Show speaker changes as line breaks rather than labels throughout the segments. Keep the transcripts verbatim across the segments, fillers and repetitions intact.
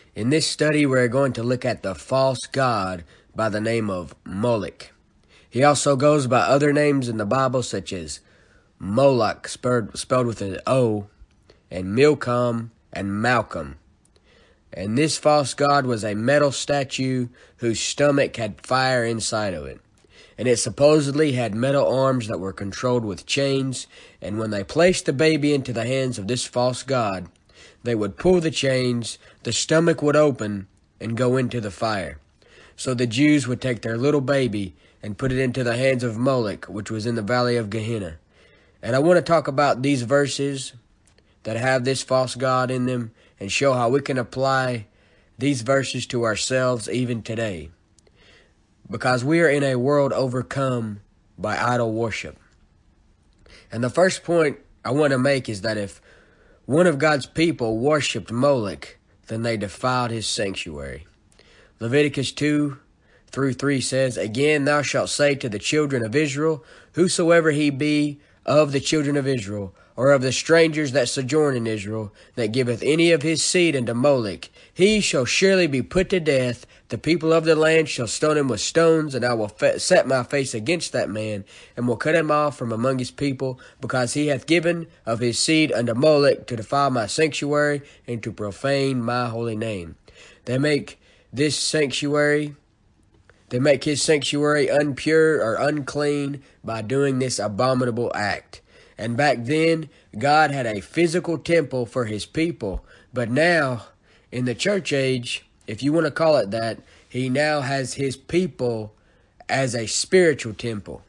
In this study, we're going to look at the false god by the name of Moloch. He also goes by other names in the Bible, such as Moloch, spelled, spelled with an O, and Milcom and Malcolm. And this false god was a metal statue whose stomach had fire inside of it. And it supposedly had metal arms that were controlled with chains, and when they placed the baby into the hands of this false god, they would pull the chains, the stomach would open, and go into the fire. So the Jews would take their little baby and put it into the hands of Moloch, which was in the valley of Gehenna. And I want to talk about these verses that have this false god in them and show how we can apply these verses to ourselves even today. Because we are in a world overcome by idol worship. And the first point I want to make is that if one of God's people worshipped Moloch, then they defiled his sanctuary. Leviticus two through three says, "Again thou shalt say to the children of Israel, whosoever he be of the children of Israel, or of the strangers that sojourn in Israel, that giveth any of his seed unto Moloch, he shall surely be put to death. The people of the land shall stone him with stones, and I will fa- set my face against that man, and will cut him off from among his people, because he hath given of his seed unto Moloch to defile my sanctuary, and to profane my holy name." They make this sanctuary, they make his sanctuary unpure or unclean by doing this abominable act. And back then, God had a physical temple for his people. But now, in the church age, if you want to call it that, he now has his people as a spiritual temple.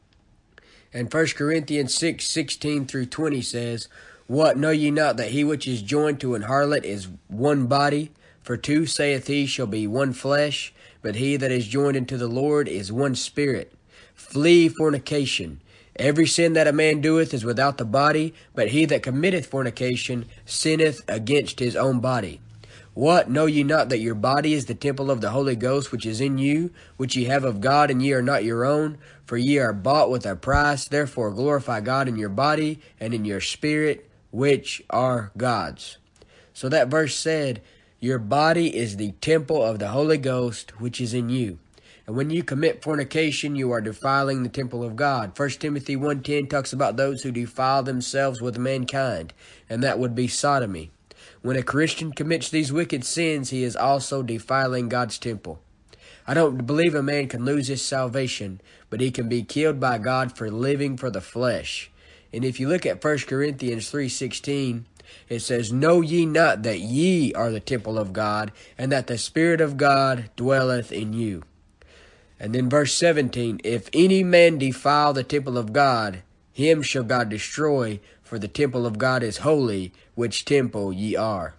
And First Corinthians six, sixteen through twenty says, "What, know ye not that he which is joined to an harlot is one body? For two, saith he, shall be one flesh. But he that is joined unto the Lord is one spirit. Flee fornication. Every sin that a man doeth is without the body, but he that committeth fornication sinneth against his own body. What, know ye not that your body is the temple of the Holy Ghost which is in you, which ye have of God, and ye are not your own? For ye are bought with a price. Therefore glorify God in your body and in your spirit, which are God's." So that verse said, your body is the temple of the Holy Ghost which is in you. And when you commit fornication, you are defiling the temple of God. First Timothy one ten talks about those who defile themselves with mankind, and that would be sodomy. When a Christian commits these wicked sins, he is also defiling God's temple. I don't believe a man can lose his salvation, but he can be killed by God for living for the flesh. And if you look at First Corinthians three sixteen, it says, "Know ye not that ye are the temple of God, and that the Spirit of God dwelleth in you?" And then verse seventeen, "If any man defile the temple of God, him shall God destroy, for the temple of God is holy, which temple ye are."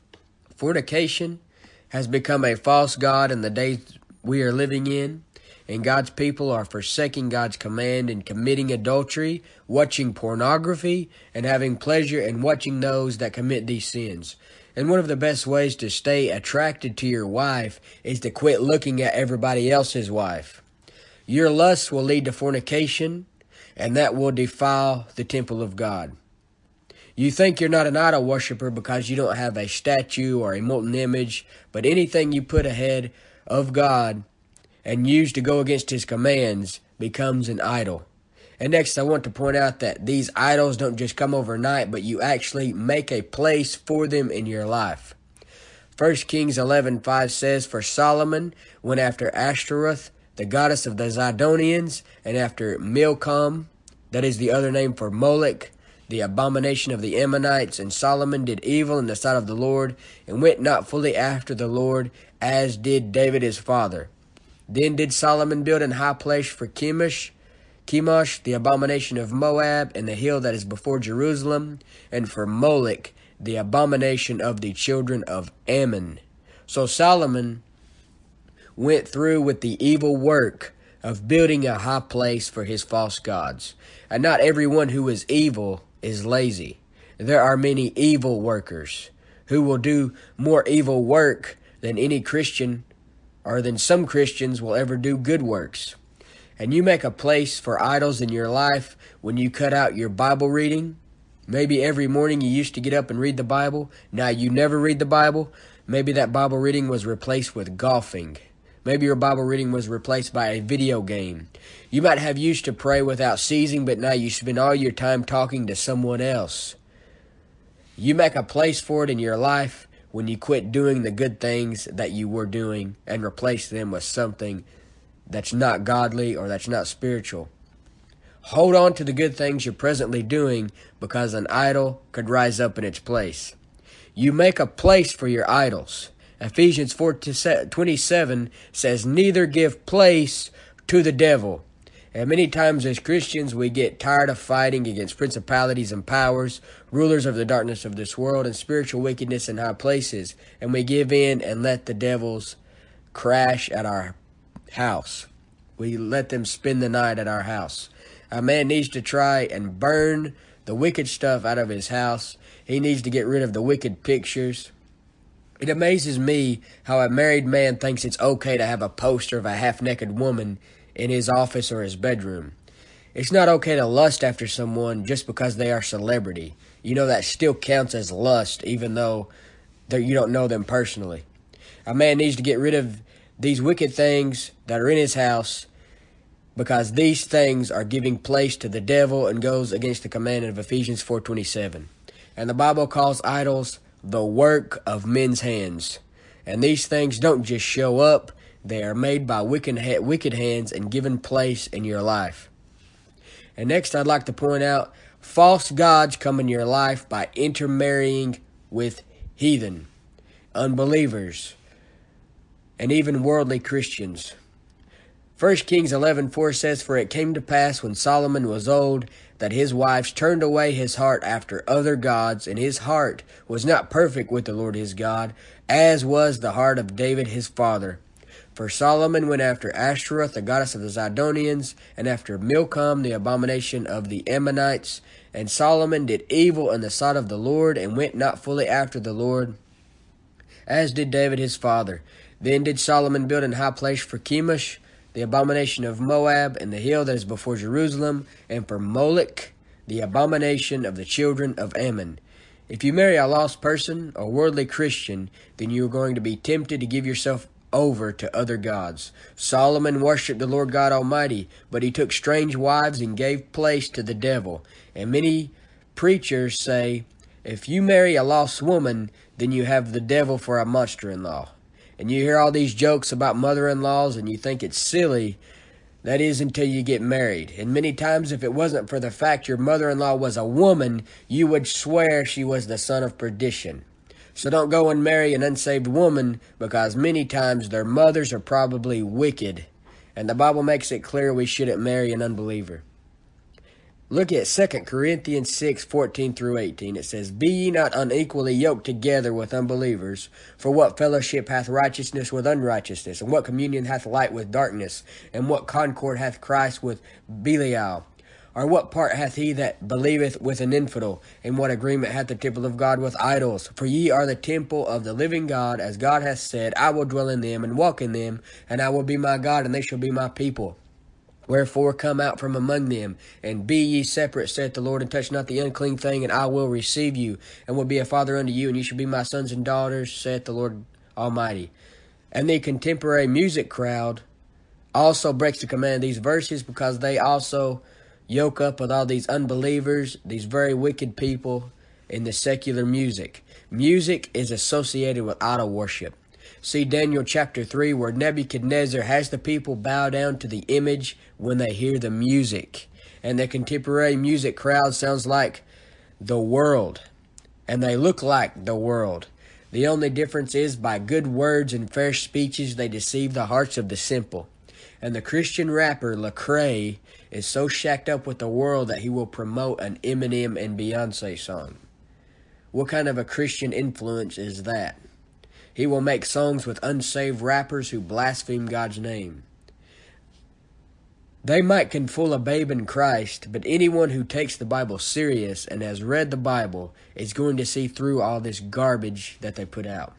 Fornication has become a false god in the days we are living in, and God's people are forsaking God's command and committing adultery, watching pornography, and having pleasure in watching those that commit these sins. And one of the best ways to stay attracted to your wife is to quit looking at everybody else's wife. Your lust will lead to fornication, and that will defile the temple of God. You think you're not an idol worshiper because you don't have a statue or a molten image, but anything you put ahead of God and use to go against his commands becomes an idol. And next, I want to point out that these idols don't just come overnight, but you actually make a place for them in your life. First Kings eleven five says, "For Solomon went after Ashtoreth, the goddess of the Zidonians, and after Milcom," that is the other name for Moloch, the abomination of the Ammonites. "And Solomon did evil in the sight of the Lord, and went not fully after the Lord, as did David his father. Then did Solomon build an high place for Chemosh, Chemosh, the abomination of Moab, and the hill that is before Jerusalem, and for Moloch, the abomination of the children of Ammon." So Solomon went through with the evil work of building a high place for his false gods. And not everyone who is evil is lazy. There are many evil workers who will do more evil work than any Christian or than some Christians will ever do good works. And you make a place for idols in your life when you cut out your Bible reading. Maybe every morning you used to get up and read the Bible. Now you never read the Bible. Maybe that Bible reading was replaced with golfing. Maybe your Bible reading was replaced by a video game. You might have used to pray without ceasing, but now you spend all your time talking to someone else. You make a place for it in your life when you quit doing the good things that you were doing and replace them with something that's not godly or that's not spiritual. Hold on to the good things you're presently doing because an idol could rise up in its place. You make a place for your idols. Ephesians four twenty-seven says, neither give place to the devil. And many times as Christians, we get tired of fighting against principalities and powers, rulers of the darkness of this world, and spiritual wickedness in high places. And we give in and let the devils crash at our house. We let them spend the night at our house. A man needs to try and burn the wicked stuff out of his house. He needs to get rid of the wicked pictures. It amazes me how a married man thinks it's okay to have a poster of a half-naked woman in his office or his bedroom. It's not okay to lust after someone just because they are a celebrity. You know, that still counts as lust, even though you don't know them personally. A man needs to get rid of these wicked things that are in his house because these things are giving place to the devil and goes against the command of Ephesians four twenty-seven. And the Bible calls idols the work of men's hands. And these things don't just show up. They are made by wicked, wicked hands and given place in your life. And next, I'd like to point out, false gods come in your life by intermarrying with heathen, unbelievers, and even worldly Christians. First Kings eleven four says, for it came to pass when Solomon was old, that his wives turned away his heart after other gods, and his heart was not perfect with the Lord his God, as was the heart of David his father. For Solomon went after Ashtoreth, the goddess of the Zidonians, and after Milcom, the abomination of the Ammonites. And Solomon did evil in the sight of the Lord, and went not fully after the Lord, as did David his father. Then did Solomon build an high place for Chemosh, the abomination of Moab, and the hill that is before Jerusalem, and for Molech, the abomination of the children of Ammon. If you marry a lost person, a worldly Christian, then you are going to be tempted to give yourself over to other gods. Solomon worshipped the Lord God Almighty, but he took strange wives and gave place to the devil. And many preachers say, if you marry a lost woman, then you have the devil for a monster-in-law. And you hear all these jokes about mother-in-laws and you think it's silly. That is until you get married. And many times if it wasn't for the fact your mother-in-law was a woman, you would swear she was the son of perdition. So don't go and marry an unsaved woman, because many times their mothers are probably wicked. And the Bible makes it clear we shouldn't marry an unbeliever. Look at Second Corinthians six fourteen through eighteen. It says, be ye not unequally yoked together with unbelievers. For what fellowship hath righteousness with unrighteousness? And what communion hath light with darkness? And what concord hath Christ with Belial? Or what part hath he that believeth with an infidel? And what agreement hath the temple of God with idols? For ye are the temple of the living God, as God hath said, I will dwell in them and walk in them, and I will be my God, and they shall be my people. Wherefore come out from among them, and be ye separate, saith the Lord, and touch not the unclean thing, and I will receive you, and will be a father unto you, and you shall be my sons and daughters, saith the Lord Almighty. And the contemporary music crowd also breaks the command of these verses, because they also yoke up with all these unbelievers, these very wicked people in the secular music. Music is associated with idol worship. See Daniel chapter three, where Nebuchadnezzar has the people bow down to the image when they hear the music. And the contemporary music crowd sounds like the world, and they look like the world. The only difference is by good words and fair speeches they deceive the hearts of the simple. And the Christian rapper Lecrae is so shacked up with the world that he will promote an Eminem and Beyonce song. What kind of a Christian influence is that? He will make songs with unsaved rappers who blaspheme God's name. They might can fool a babe in Christ, but anyone who takes the Bible serious and has read the Bible is going to see through all this garbage that they put out.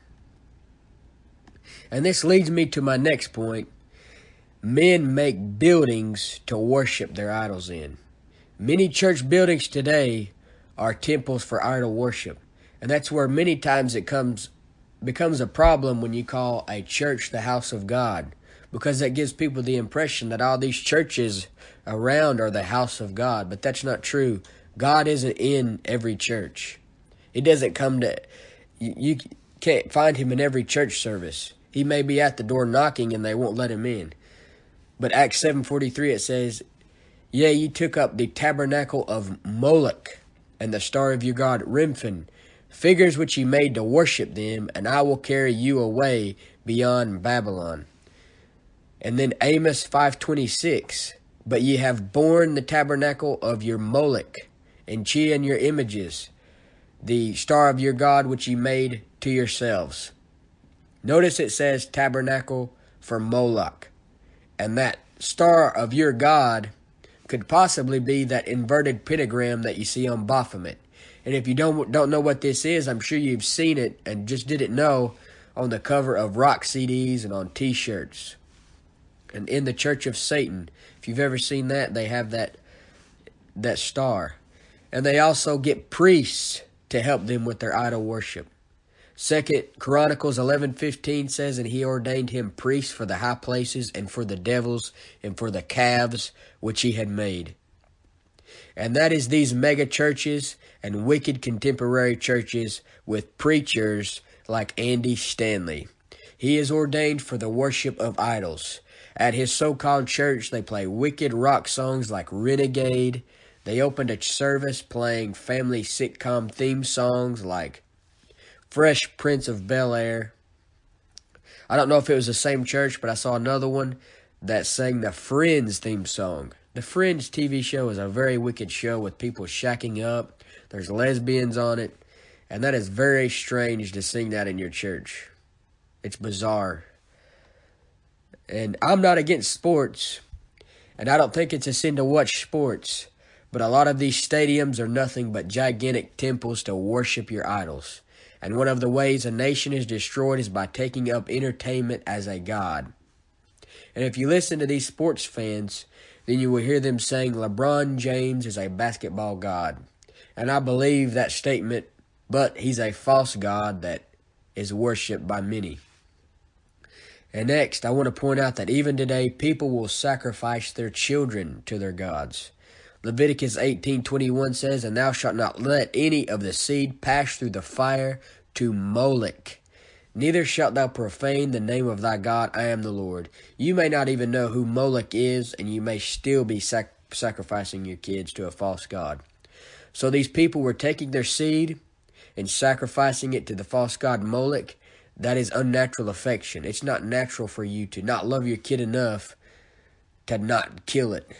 And this leads me to my next point. Men make buildings to worship their idols in. Many church buildings today are temples for idol worship. And that's where many times it comes becomes a problem when you call a church the house of God, because that gives people the impression that all these churches around are the house of God, but that's not true. God isn't in every church. He doesn't come to, you, you can't find him in every church service. He may be at the door knocking and they won't let him in. But Acts seven forty-three, it says, "Yea, ye took up the tabernacle of Moloch, and the star of your god Remphan, figures which ye made to worship them, and I will carry you away beyond Babylon." And then Amos five twenty-six, "But ye have borne the tabernacle of your Moloch, and che in your images, the star of your god which ye made to yourselves." Notice it says tabernacle for Moloch. And that star of your god could possibly be that inverted pentagram that you see on Baphomet. And if you don't don't know what this is, I'm sure you've seen it and just didn't know on the cover of rock C Ds and on T-shirts. And in the Church of Satan, if you've ever seen that, they have that that star. And they also get priests to help them with their idol worship. Second Chronicles eleven fifteen says, "And he ordained him priests for the high places, and for the devils, and for the calves which he had made." And that is these mega churches and wicked contemporary churches with preachers like Andy Stanley. He is ordained for the worship of idols. At his so-called church, they play wicked rock songs like Renegade. They opened a service playing family sitcom theme songs like Fresh Prince of Bel-Air. I don't know if it was the same church, but I saw another one that sang the Friends theme song. The Friends T V show is a very wicked show with people shacking up. There's lesbians on it. And that is very strange to sing that in your church. It's bizarre. And I'm not against sports. And I don't think it's a sin to watch sports. But a lot of these stadiums are nothing but gigantic temples to worship your idols. And one of the ways a nation is destroyed is by taking up entertainment as a god. And if you listen to these sports fans, then you will hear them saying LeBron James is a basketball god. And I believe that statement, but he's a false god that is worshipped by many. And next, I want to point out that even today, people will sacrifice their children to their gods. Leviticus eighteen twenty-one says, "And thou shalt not let any of the seed pass through the fire to Moloch. Neither shalt thou profane the name of thy God. I am the Lord." You may not even know who Moloch is, and you may still be sac- sacrificing your kids to a false god. So these people were taking their seed and sacrificing it to the false god Moloch. That is unnatural affection. It's not natural for you to not love your kid enough to not kill it.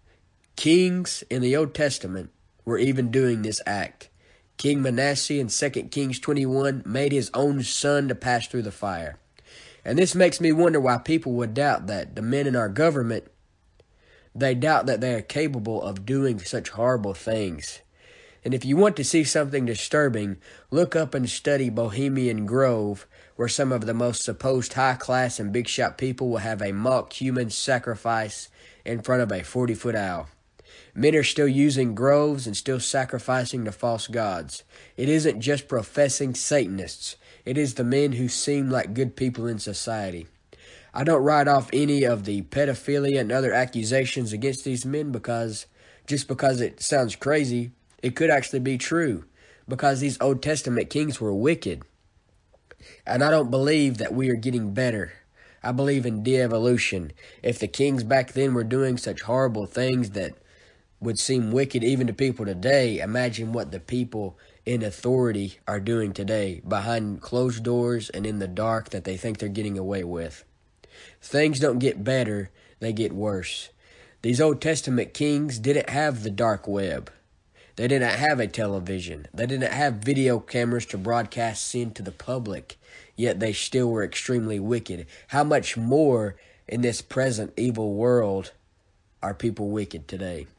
Kings in the Old Testament were even doing this act. King Manasseh in Second Kings twenty-one made his own son to pass through the fire. And this makes me wonder why people would doubt that the men in our government, they doubt that they are capable of doing such horrible things. And if you want to see something disturbing, look up and study Bohemian Grove, where some of the most supposed high-class and big-shot people will have a mock human sacrifice in front of a forty-foot owl. Men are still using groves and still sacrificing to false gods. It isn't just professing Satanists. It is the men who seem like good people in society. I don't write off any of the pedophilia and other accusations against these men because just because it sounds crazy, it could actually be true. Because these Old Testament kings were wicked. And I don't believe that we are getting better. I believe in de-evolution. If the kings back then were doing such horrible things that would seem wicked even to people today, imagine what the people in authority are doing today behind closed doors and in the dark that they think they're getting away with. Things don't get better, they get worse. These Old Testament kings didn't have the dark web. They didn't have a television. They didn't have video cameras to broadcast sin to the public, yet they still were extremely wicked. How much more in this present evil world are people wicked today?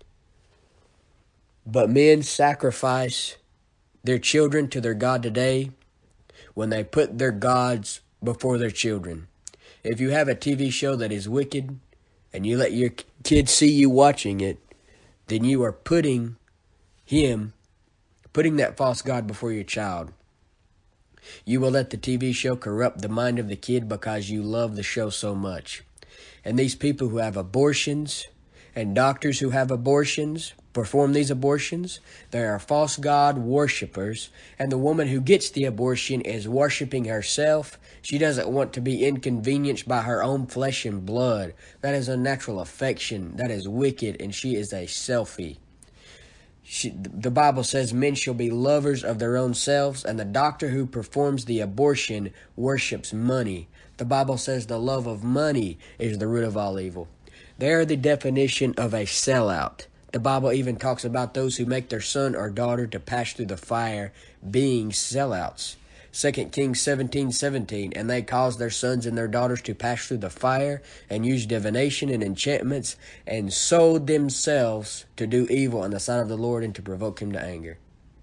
But men sacrifice their children to their God today when they put their gods before their children. If you have a T V show that is wicked and you let your kids see you watching it, then you are putting him, putting that false god before your child. You will let the T V show corrupt the mind of the kid because you love the show so much. And these people who have abortions and doctors who have abortions, perform these abortions, they are false god worshippers. And the woman who gets the abortion is worshiping herself. She doesn't want to be inconvenienced by her own flesh and blood. That is unnatural affection. That is wicked, and she is a selfie. She, the Bible says men shall be lovers of their own selves, and the doctor who performs the abortion worships money. The Bible says the love of money is the root of all evil. They are the definition of a sellout. The Bible even talks about those who make their son or daughter to pass through the fire being sellouts. Second Kings seventeen seventeen, and they caused their sons and their daughters to pass through the fire and use divination and enchantments and sold themselves to do evil in the sight of the Lord and to provoke him to anger.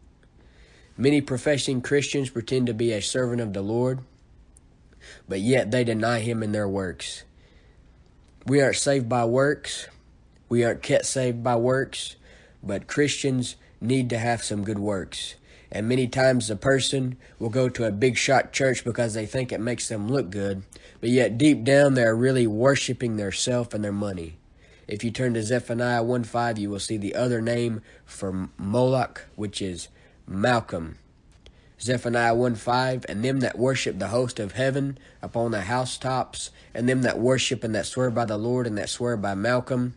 Many professing Christians pretend to be a servant of the Lord, but yet they deny him in their works. We aren't saved by works. We aren't kept saved by works, but Christians need to have some good works. And many times a person will go to a big shot church because they think it makes them look good, but yet deep down they're really worshiping their self and their money. If you turn to Zephaniah one five, you will see the other name for Moloch, which is Malcolm. Zephaniah one five, and them that worship the host of heaven upon the housetops, and them that worship and that swear by the Lord and that swear by Malcolm.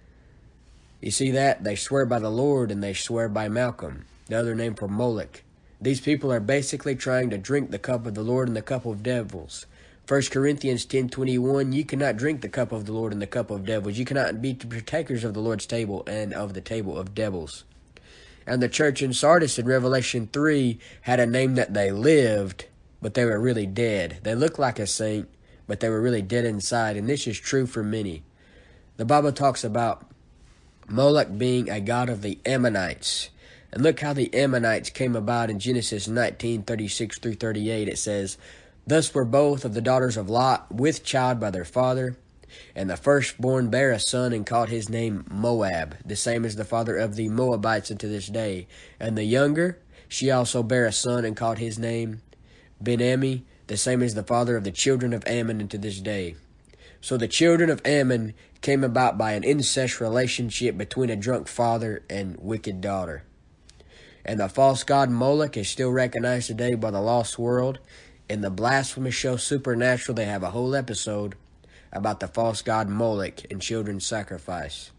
You see that? They swear by the Lord and they swear by Malcolm, the other name for Moloch. These people are basically trying to drink the cup of the Lord and the cup of devils. First Corinthians ten twenty-one, you cannot drink the cup of the Lord and the cup of devils. You cannot be partakers of the Lord's table and of the table of devils. And the church in Sardis in Revelation three had a name that they lived, but they were really dead. They looked like a saint, but they were really dead inside. And this is true for many. The Bible talks about Moloch being a god of the Ammonites. And look how the Ammonites came about in Genesis nineteen thirty-six through thirty-eight. It says, thus were both of the daughters of Lot with child by their father. And the firstborn bare a son, and called his name Moab, the same as the father of the Moabites unto this day. And the younger, she also bare a son, and called his name Ben-Ammi, the same as the father of the children of Ammon unto this day. So the children of Ammon came about by an incest relationship between a drunk father and wicked daughter. And the false god Moloch is still recognized today by the lost world. In the blasphemous show Supernatural, they have a whole episode about the false god Moloch and children's sacrifice.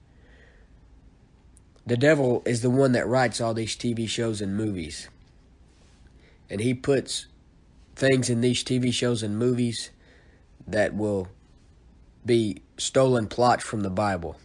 The devil is the one that writes all these T V shows and movies. And he puts things in these T V shows and movies that will be stolen plots from the Bible.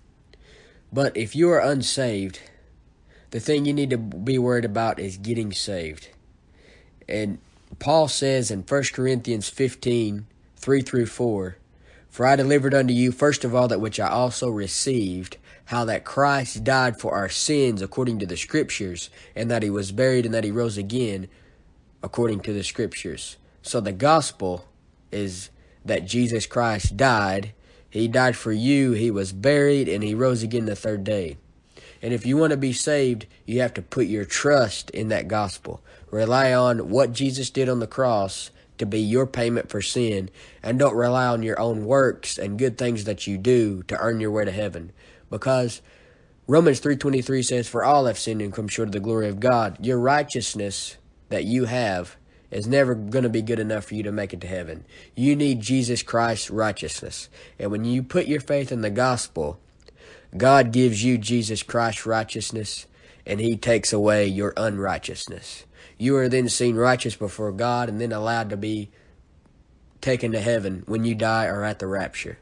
But if you are unsaved, the thing you need to be worried about is getting saved. And Paul says in First Corinthians fifteen, three through four, for I delivered unto you first of all that which I also received, how that Christ died for our sins according to the Scriptures, and that he was buried, and that he rose again according to the Scriptures. So the gospel is that Jesus Christ died. He died for you, he was buried, and he rose again the third day. And if you want to be saved, you have to put your trust in that gospel. Rely on what Jesus did on the cross to be your payment for sin, and don't rely on your own works and good things that you do to earn your way to heaven. Because Romans three twenty-three says, for all have sinned and come short of the glory of God. Your righteousness that you have is never going to be good enough for you to make it to heaven. You need Jesus Christ's righteousness. And when you put your faith in the gospel, God gives you Jesus Christ's righteousness, and he takes away your unrighteousness. You are then seen righteous before God and then allowed to be taken to heaven when you die or at the rapture.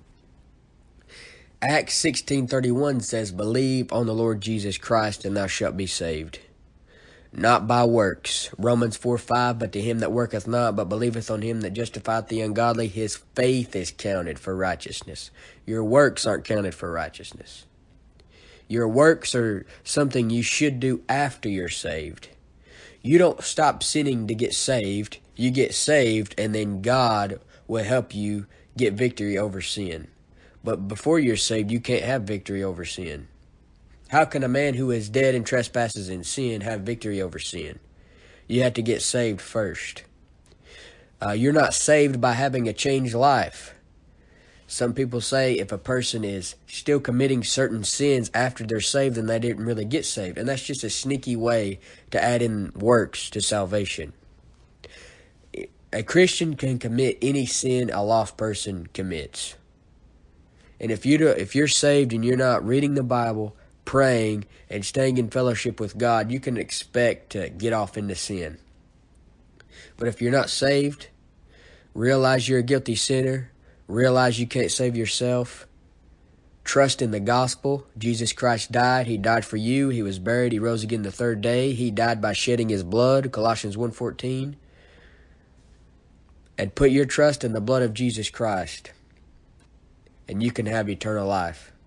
Acts sixteen thirty-one says, believe on the Lord Jesus Christ, and thou shalt be saved. Not by works. Romans four five, but to him that worketh not, but believeth on him that justifieth the ungodly, his faith is counted for righteousness. Your works aren't counted for righteousness. Your works are something you should do after you're saved. You don't stop sinning to get saved. You get saved, and then God will help you get victory over sin. But before you're saved, you can't have victory over sin. How can a man who is dead in trespasses and sin have victory over sin? You have to get saved first. Uh, you're not saved by having a changed life. Some people say if a person is still committing certain sins after they're saved, then they didn't really get saved. And that's just a sneaky way to add in works to salvation. A Christian can commit any sin a lost person commits. And if you do, if you're saved and you're not reading the Bible, praying, and staying in fellowship with God, you can expect to get off into sin. But if you're not saved, realize you're a guilty sinner, realize you can't save yourself, trust in the gospel. Jesus Christ died. He died for you. He was buried. He rose again the third day. He died by shedding his blood, Colossians one fourteen. And put your trust in the blood of Jesus Christ, and you can have eternal life.